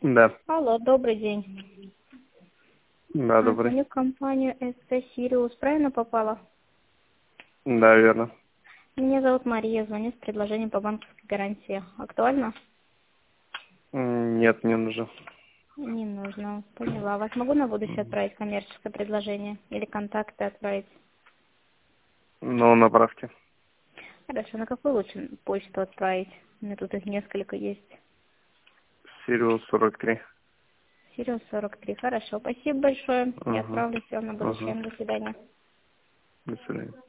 Да. Алло, добрый день. Да, добрый. Звоню в компанию СТ Сириус. Правильно попала? Да, верно. Меня зовут Мария. Звоню с предложением по банковской гарантии. Актуально? Нет, не нужно. Не нужно. Поняла. Вас могу на будущее отправить коммерческое предложение? Или контакты отправить? Но направьте. Хорошо. На какую лучше почту отправить? У меня тут их несколько есть. Сириус 43. Сириус 43. Хорошо. Спасибо большое. Я Ага. отправлю все на будущее. Ага. До свидания. До свидания.